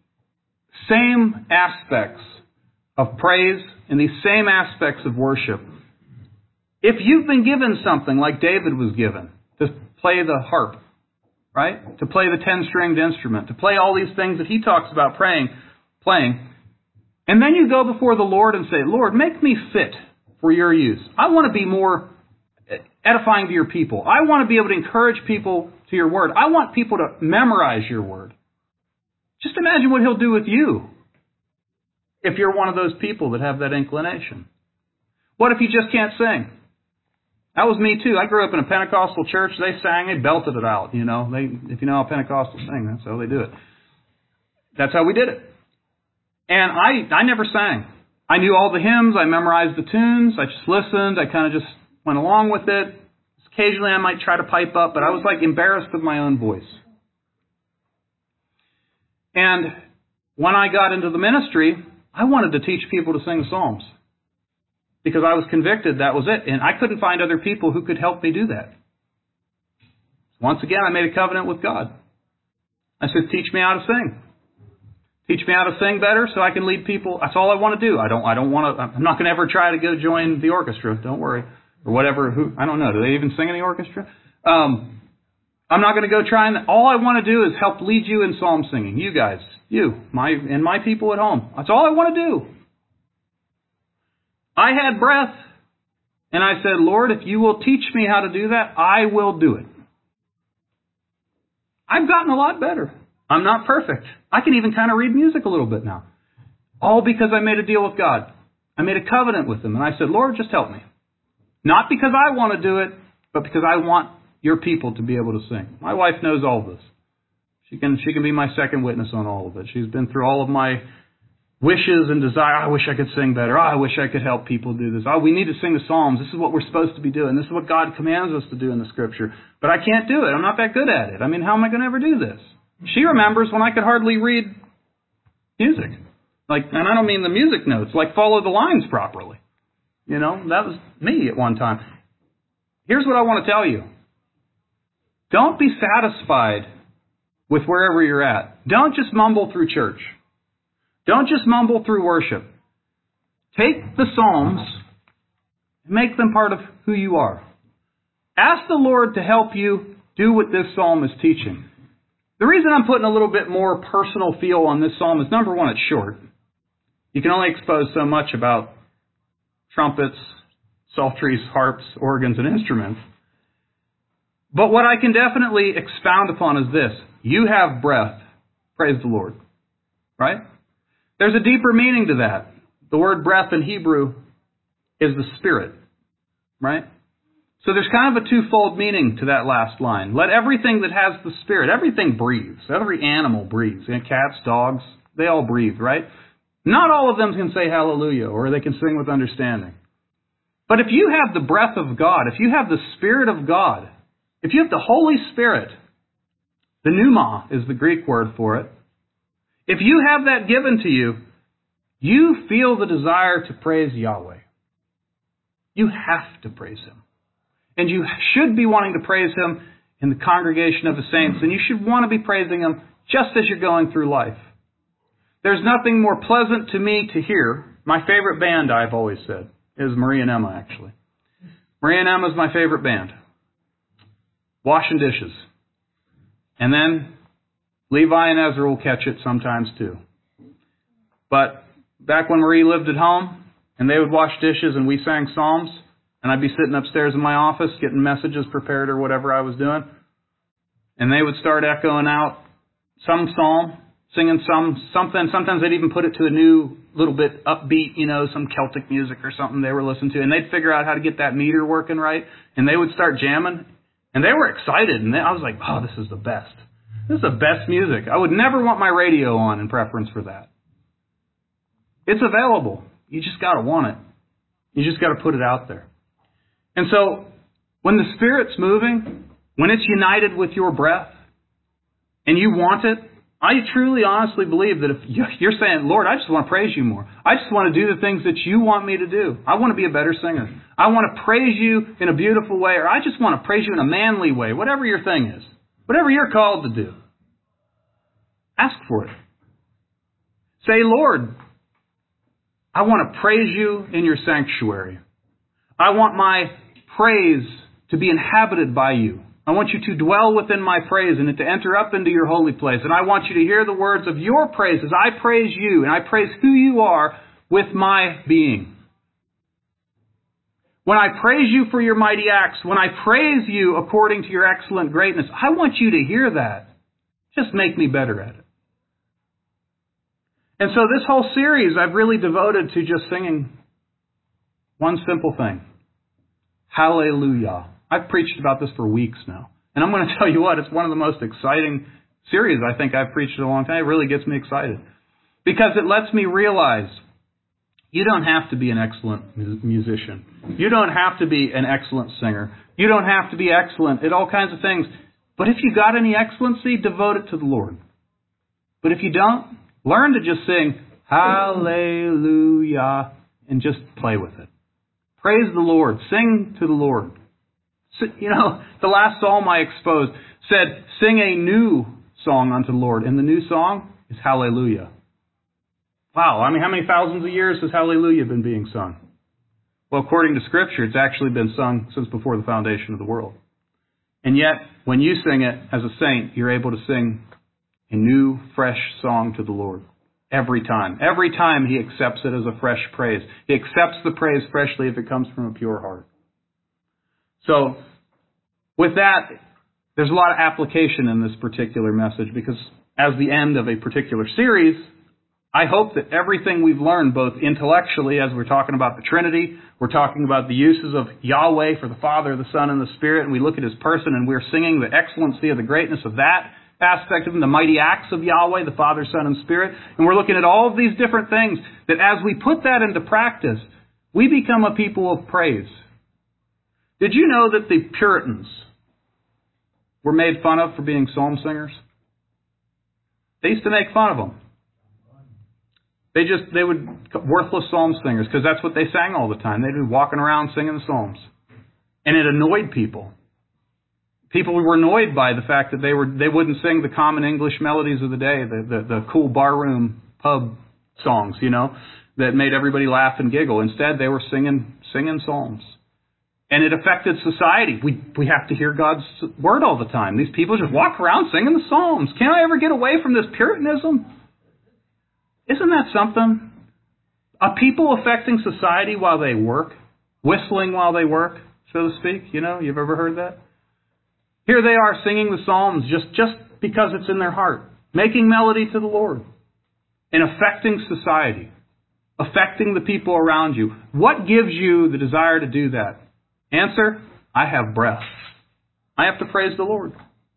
same aspects of praise and these same aspects of worship. If you've been given something like David was given, to play the harp, right? To play the ten-stringed instrument, to play all these things that he talks about praying, playing, and then you go before the Lord and say, Lord, make me fit for your use. I want to be more edifying to your people. I want to be able to encourage people to your word. I want people to memorize your word. Just imagine what he'll do with you if you're one of those people that have that inclination. What if you just can't sing? That was me too. I grew up in a Pentecostal church. They sang, they belted it out, you know. They, if you know how Pentecostals sing, that's how they do it. That's how we did it. And I, I never sang. I knew all the hymns. I memorized the tunes. I just listened. I kind of just went along with it. Occasionally I might try to pipe up, but I was like embarrassed of my own voice. And when I got into the ministry, I wanted to teach people to sing psalms. Because I was convicted that was it. And I couldn't find other people who could help me do that. Once again, I made a covenant with God. I said, teach me how to sing. Teach me how to sing better so I can lead people. That's all I want to do. I don't I don't want to, I'm not going to ever try to go join the orchestra. Don't worry. Or whatever. Who I don't know. Do they even sing in the orchestra? Um, I'm not going to go try and, all I want to do is help lead you in psalm singing. You guys. You. My, and my people at home. That's all I want to do. I had breath. And I said, Lord, if you will teach me how to do that, I will do it. I've gotten a lot better. I'm not perfect. I can even kind of read music a little bit now. All because I made a deal with God. I made a covenant with him. And I said, Lord, just help me. Not because I want to do it, but because I want your people to be able to sing. My wife knows all of this. She can, she can be my second witness on all of it. She's been through all of my wishes and desire. I wish I could sing better. Oh, I wish I could help people do this. Oh, we need to sing the Psalms. This is what we're supposed to be doing. This is what God commands us to do in the Scripture. But I can't do it. I'm not that good at it. I mean, how am I going to ever do this? She remembers when I could hardly read music. Like, and I don't mean the music notes, like follow the lines properly. You know, that was me at one time. Here's what I want to tell you. Don't be satisfied with wherever you're at. Don't just mumble through church. Don't just mumble through worship. Take the Psalms and make them part of who you are. Ask the Lord to help you do what this psalm is teaching. The reason I'm putting a little bit more personal feel on this psalm is, number one, it's short. You can only expose so much about trumpets, psalteries, harps, organs, and instruments. But what I can definitely expound upon is this. You have breath. Praise the Lord. Right? There's a deeper meaning to that. The word breath in Hebrew is the spirit. Right? So there's kind of a twofold meaning to that last line. Let everything that has the spirit, everything breathes. Every animal breathes. And cats, dogs, they all breathe, right? Not all of them can say hallelujah or they can sing with understanding. But if you have the breath of God, if you have the Spirit of God, if you have the Holy Spirit, the pneuma is the Greek word for it. If you have that given to you, you feel the desire to praise Yahweh. You have to praise Him. And you should be wanting to praise Him in the congregation of the saints. And you should want to be praising Him just as you're going through life. There's nothing more pleasant to me to hear. My favorite band, I've always said, is Marie and Emma, actually. Marie and Emma is my favorite band. Washing dishes. And then Levi and Ezra will catch it sometimes too. But back when Marie lived at home and they would wash dishes and we sang psalms, and I'd be sitting upstairs in my office getting messages prepared or whatever I was doing, and they would start echoing out some psalm, singing some something. Sometimes they'd even put it to a new little bit upbeat, you know, some Celtic music or something they were listening to, and they'd figure out how to get that meter working right, and they would start jamming, and they were excited, and I was like, oh, this is the best. This is the best music. I would never want my radio on in preference for that. It's available. You just got to want it. You just got to put it out there. And so, when the Spirit's moving, when it's united with your breath, and you want it, I truly, honestly believe that if you're saying, Lord, I just want to praise you more. I just want to do the things that you want me to do. I want to be a better singer. I want to praise you in a beautiful way, or I just want to praise you in a manly way, whatever your thing is. Whatever you're called to do. Ask for it. Say, Lord, I want to praise you in your sanctuary. I want my praise to be inhabited by you. I want you to dwell within my praise and to enter up into your holy place. And I want you to hear the words of your praise as I praise you and I praise who you are with my being. When I praise you for your mighty acts, when I praise you according to your excellent greatness, I want you to hear that. Just make me better at it. And so this whole series I've really devoted to just singing one simple thing. Hallelujah. I've preached about this for weeks now. And I'm going to tell you what, it's one of the most exciting series I think I've preached in a long time. It really gets me excited. Because it lets me realize you don't have to be an excellent musician. You don't have to be an excellent singer. You don't have to be excellent at all kinds of things. But if you got any excellency, devote it to the Lord. But if you don't, learn to just sing Hallelujah and just play with it. Praise the Lord. Sing to the Lord. You know, the last psalm I exposed said, sing a new song unto the Lord. And the new song is Hallelujah. Wow, I mean, how many thousands of years has Hallelujah been being sung? Well, according to Scripture, it's actually been sung since before the foundation of the world. And yet, when you sing it as a saint, you're able to sing a new, fresh song to the Lord. Every time. Every time He accepts it as a fresh praise. He accepts the praise freshly if it comes from a pure heart. So, with that, there's a lot of application in this particular message because as the end of a particular series, I hope that everything we've learned, both intellectually as we're talking about the Trinity, we're talking about the uses of Yahweh for the Father, the Son, and the Spirit, and we look at His person and we're singing the excellency of the greatness of that aspect of Him, the mighty acts of Yahweh, the Father, Son, and Spirit, and we're looking at all of these different things, that as we put that into practice, we become a people of praise. Did you know that the Puritans were made fun of for being psalm singers? They used to make fun of them. They just, they would, worthless psalm singers, because that's what they sang all the time. They'd be walking around singing the psalms. And it annoyed people. People were annoyed by the fact that they were they wouldn't sing the common English melodies of the day, the, the, the cool barroom pub songs, you know, that made everybody laugh and giggle. Instead, they were singing singing psalms. And it affected society. We we have to hear God's word all the time. These people just walk around singing the psalms. Can't I ever get away from this Puritanism? Isn't that something? Are people affecting society while they work? Whistling while they work, so to speak? You know, you've ever heard that? Here they are singing the psalms just, just because it's in their heart. Making melody to the Lord. And affecting society. Affecting the people around you. What gives you the desire to do that? Answer, I have breath. I have to praise the Lord.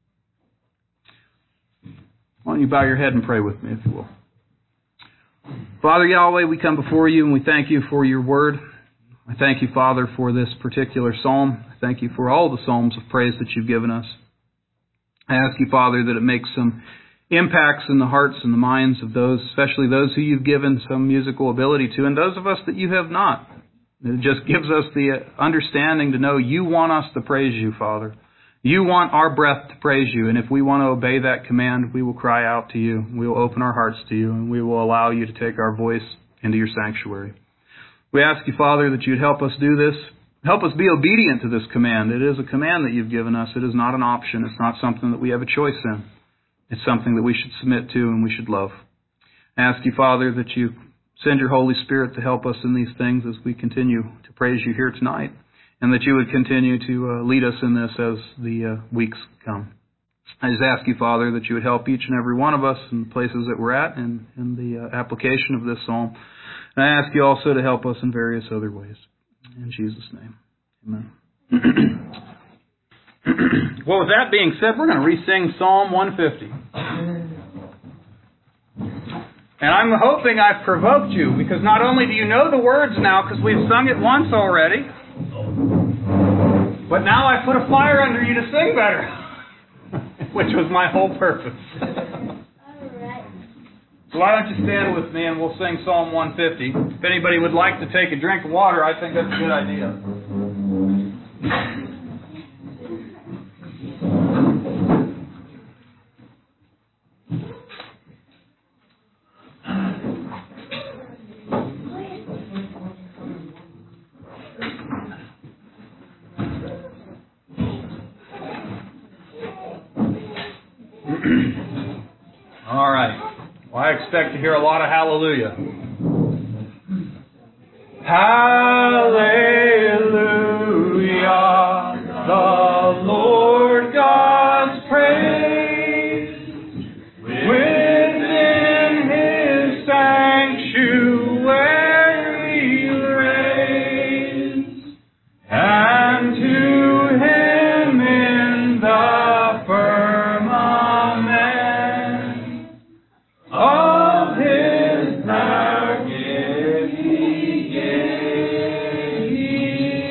Why don't you bow your head and pray with me, if you will. Father Yahweh, we come before you and we thank you for your word. I thank you, Father, for this particular psalm. I thank you for all the psalms of praise that you've given us. I ask you, Father, that it makes some impacts in the hearts and the minds of those, especially those who you've given some musical ability to, and those of us that you have not. It just gives us the understanding to know you want us to praise you, Father. You want our breath to praise you, and if we want to obey that command, we will cry out to you. We will open our hearts to you, and we will allow you to take our voice into your sanctuary. We ask you, Father, that you'd help us do this. Help us be obedient to this command. It is a command that you've given us. It is not an option. It's not something that we have a choice in. It's something that we should submit to and we should love. I ask you, Father, that you send your Holy Spirit to help us in these things as we continue to praise you here tonight, and that you would continue to uh, lead us in this as the uh, weeks come. I just ask you, Father, that you would help each and every one of us in the places that we're at and in the uh, application of this psalm. And I ask you also to help us in various other ways. In Jesus' name, amen. Well, with that being said, we're going to re-sing Psalm one fifty. And I'm hoping I've provoked you, because not only do you know the words now, because we've sung it once already, but now I put a fire under you to sing better, which was my whole purpose. So why don't you stand with me and we'll sing Psalm one fifty. If anybody would like to take a drink of water, I think that's a good idea. All right. Well, I expect to hear a lot of hallelujah. Hallelujah, the Lord God's praise. Within His sanctuary reigns, and to Him in the firmament of His power give ye, give ye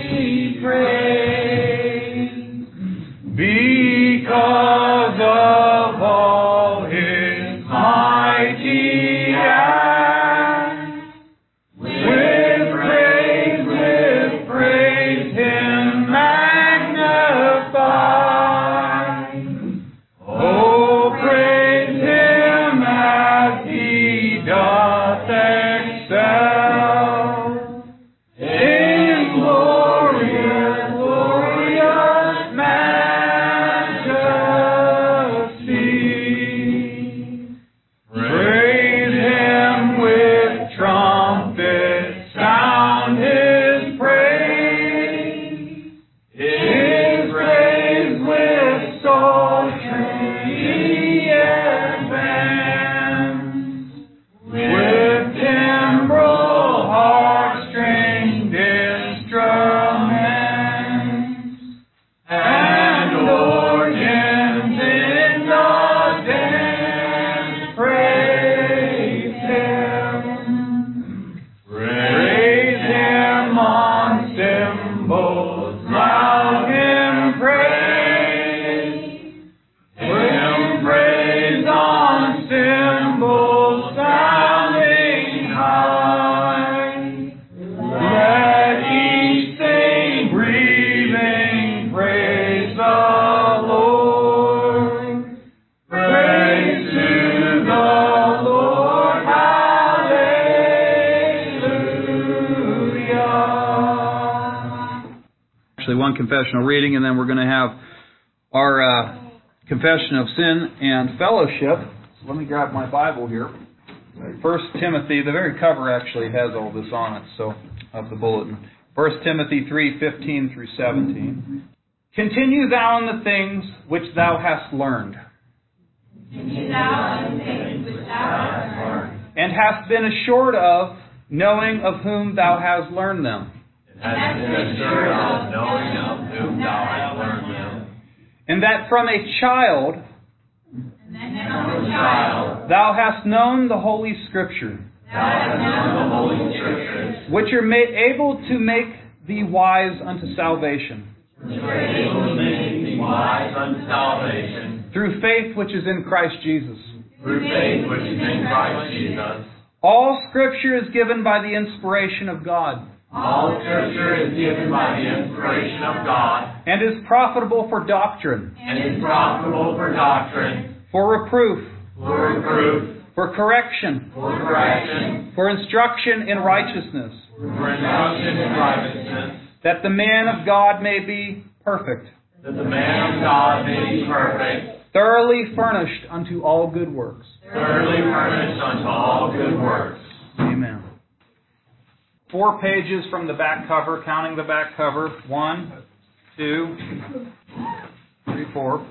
one confessional reading, and then we're going to have our uh, confession of sin and fellowship. So let me grab my Bible here. First Timothy, the very cover actually has all this on it, so of the bulletin. First Timothy three, fifteen through seventeen. Continue thou in the things which thou hast learned. Continue thou in the things which thou hast learned. And hast been assured of, knowing of whom thou hast learned them. And hast been assured of, knowing of whom thou hast learned them. And that from a child, And that from a child thou hast known the Holy Scripture, thou hast known the Holy Scriptures, which are ma- able to make thee wise unto salvation, which are able to make thee Wise unto salvation, through faith which is in Christ Jesus. through faith which is in Christ Jesus. All Scripture is given by the inspiration of God, All Scripture is given by the inspiration of God, and is profitable for doctrine, and is profitable for doctrine, for reproof, for reproof, for correction, for correction, for instruction in righteousness, for instruction in righteousness, that the man of God may be perfect, that the man of God may be perfect, thoroughly furnished unto all good works. thoroughly furnished unto all good works. Amen. Four pages from the back cover, counting the back cover. One, two, three, four.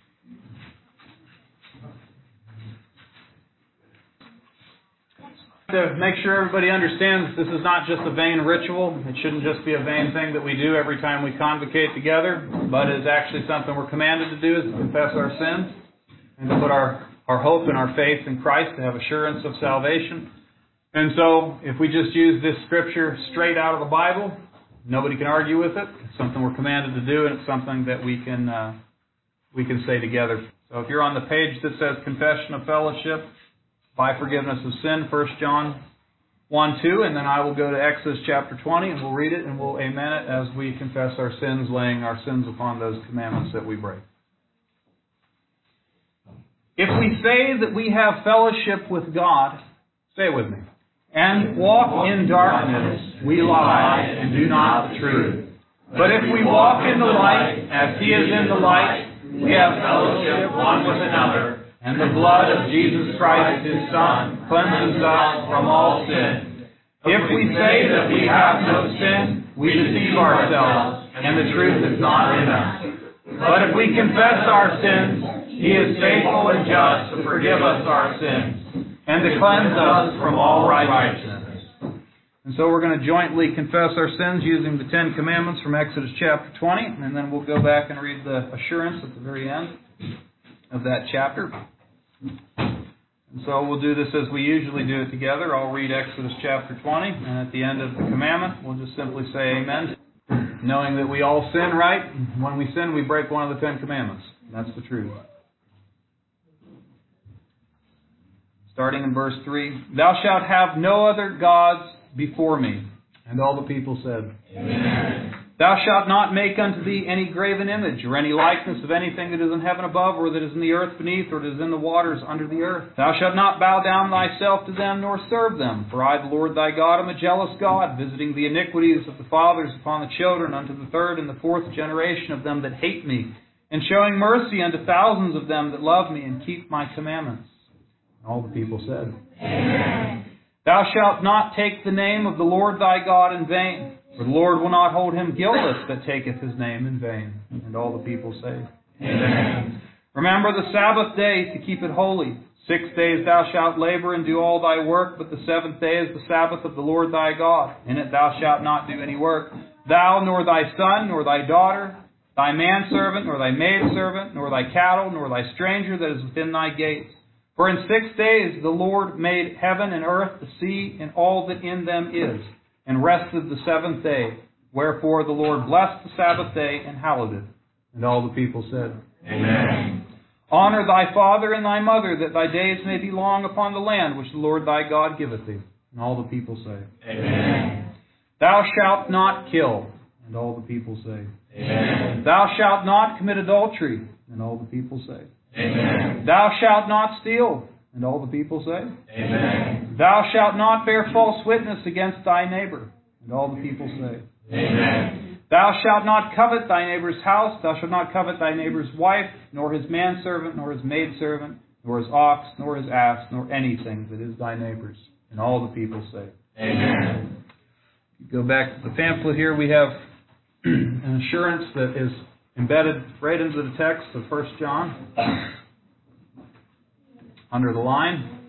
To make sure everybody understands, this is not just a vain ritual. It shouldn't just be a vain thing that we do every time we convocate together, but it is actually something we're commanded to do, is to confess our sins and to put our, our hope and our faith in Christ, to have assurance of salvation. And so, if we just use this scripture straight out of the Bible, nobody can argue with it. It's something we're commanded to do, and it's something that we can uh, we can say together. So if you're on the page that says Confession of Fellowship, by forgiveness of sin, First John one, two, and then I will go to Exodus chapter twenty, and we'll read it, and we'll amen it as we confess our sins, laying our sins upon those commandments that we break. If we say that we have fellowship with God, say it with me, and walk in darkness, we lie and do not the truth. But if we walk in the light, as He is in the light, we have fellowship one with another, and the blood of Jesus Christ, His Son, cleanses us from all sin. If we say that we have no sin, we deceive ourselves, and the truth is not in us. But if we confess our sins, He is faithful and just to forgive us our sins, and to cleanse us from all righteousness. And so we're going to jointly confess our sins using the Ten Commandments from Exodus chapter twenty, and then we'll go back and read the assurance at the very end of that chapter. And so we'll do this as we usually do it together. I'll read Exodus chapter twenty, and at the end of the commandment, we'll just simply say amen, knowing that we all sin, right? When we sin, we break one of the Ten Commandments. That's the truth. Starting in verse three, Thou shalt have no other gods before me. And all the people said, Amen. Thou shalt not make unto thee any graven image, or any likeness of anything that is in heaven above, or that is in the earth beneath, or that is in the waters under the earth. Thou shalt not bow down thyself to them, nor serve them. For I, the Lord thy God, am a jealous God, visiting the iniquities of the fathers upon the children, unto the third and the fourth generation of them that hate me, and showing mercy unto thousands of them that love me, and keep my commandments. All the people said, Amen. Thou shalt not take the name of the Lord thy God in vain, for the Lord will not hold him guiltless that taketh his name in vain. And all the people say, Amen. Remember the Sabbath day to keep it holy. Six days thou shalt labor and do all thy work, but the seventh day is the Sabbath of the Lord thy God. In it thou shalt not do any work, thou, nor thy son, nor thy daughter, thy manservant, nor thy maidservant, nor thy cattle, nor thy stranger that is within thy gates. For in six days the Lord made heaven and earth, the sea, and all that in them is, and rested the seventh day. Wherefore the Lord blessed the Sabbath day and hallowed it. And all the people said, Amen. Honor thy father and thy mother, that thy days may be long upon the land which the Lord thy God giveth thee. And all the people say, Amen. Thou shalt not kill. And all the people say, Amen. Thou shalt not commit adultery. And all the people say, Amen. Thou shalt not steal. And all the people say, Amen. Thou shalt not bear false witness against thy neighbor. And all the people say, Amen. Thou shalt not covet thy neighbor's house, thou shalt not covet thy neighbor's wife, nor his manservant, nor his maidservant, nor his ox, nor his ass, nor anything that is thy neighbor's. And all the people say, Amen. Go back to the pamphlet here. We have an assurance that is embedded right into the text of First John. Under the line.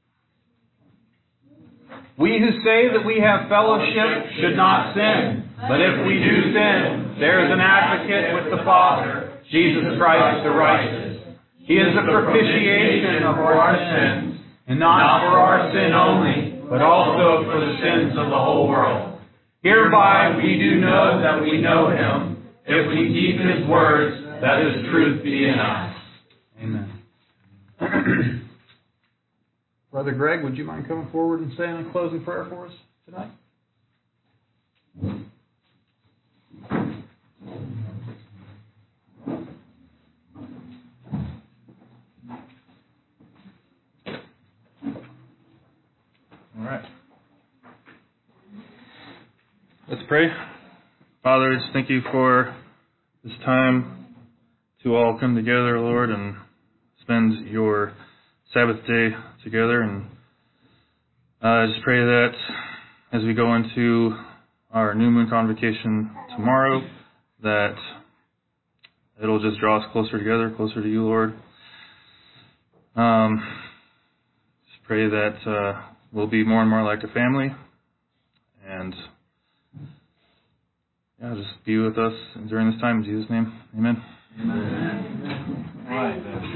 We who say that we have fellowship should not sin. But if we do sin, there is an advocate with the Father, Jesus Christ the righteous. He is the propitiation of our sins, and not for our sin only, but also for the sins of the whole world. Hereby we do know that we know Him, if we keep His words, that His truth be in us. Amen. Brother Greg, would you mind coming forward and saying a closing prayer for us tonight? All right. Let's pray. Father, I just thank you for this time to all come together, Lord, and spend your Sabbath day together. And uh, I just pray that as we go into our new moon convocation tomorrow, that it'll just draw us closer together, closer to you, Lord. Um, just pray that uh, we'll be more and more like a family, and yeah, just be with us during this time. In Jesus' name, amen. Amen. All right.